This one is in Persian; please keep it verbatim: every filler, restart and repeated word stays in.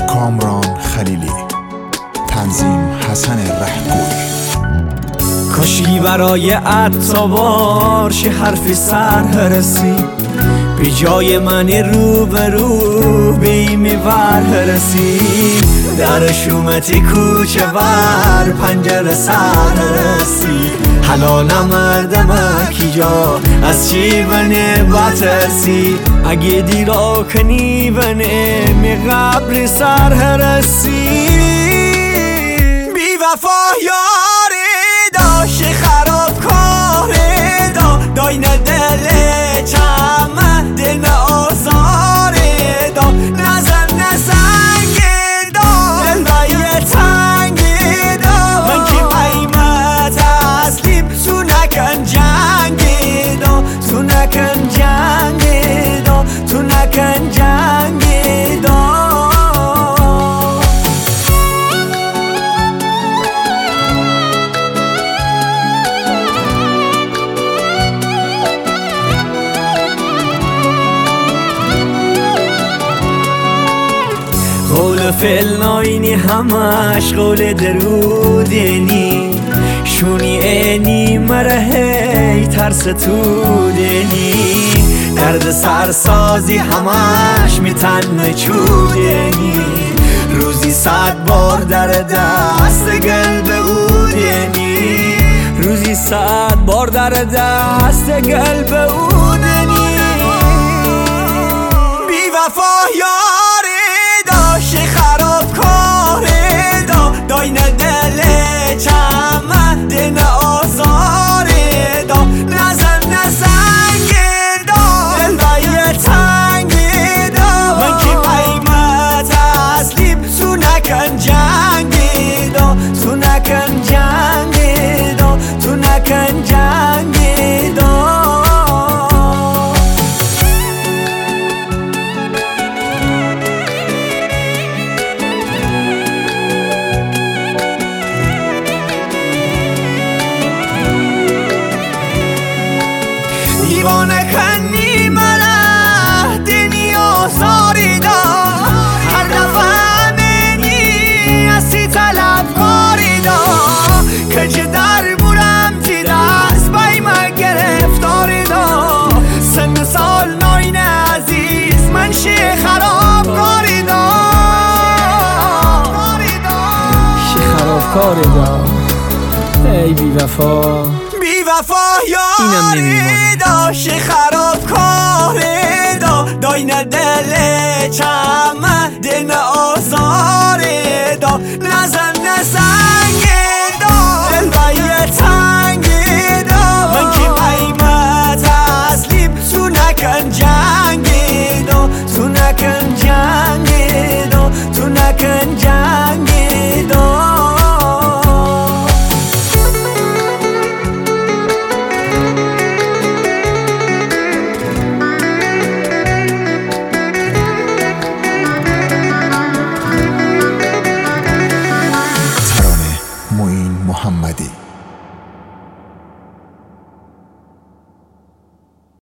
کامران خلیلی، تنظیم حسن رهگوی. کاشی برای اتابار شه حرف سرهرسی، به جای من رو به رو به این میور رسی. در شومتی کوچه ور پنجره سرهرسی، حالا نمردم کی جا از چی بنه بترسی. اگه دیرا کنی بنه می قبل سرهرسی. بی وفا یاری داشت خراب کاره دا، داینه دل چمه دل آزاره دا. نزن نزنگ دا دل بایه تنگ دا، من که قیمت تسلیم تو نکن جنگ دا، تو نکن جنگ دا، تو نکن جنگ دا. قول فعل ناینی همش قول درودنی، شونی اینی مرهی ترس تو دنی. درد سرسازی همش میتن چودنی، روزی صد بار در دست قلب اودنی، روزی صد بار در دست قلب اودنی. بی وفا یاری داشت خراب کاره دا، داینه دل چمه دل آزاره دا. نزن نزنگ دا دل بایه تنگ دا، من که قیمت تسلیم تو نکن جنگ دا، تو نکن جنگ دا، تو نکن جنگ دا. دیوانه کنی منه دنی آزاری دا، هر دفعه منی اسی طلب کاری دا. کج در بورم چی دست بای من گرفتاری دا، سن سال ناین عزیز من شه خراب کاری دا، شه خراب کاری دا. ای بی وفا بی وفا یاری داشت خراب کاره دا، داینه دل چمه دل آزاره دا. نزن نزنگ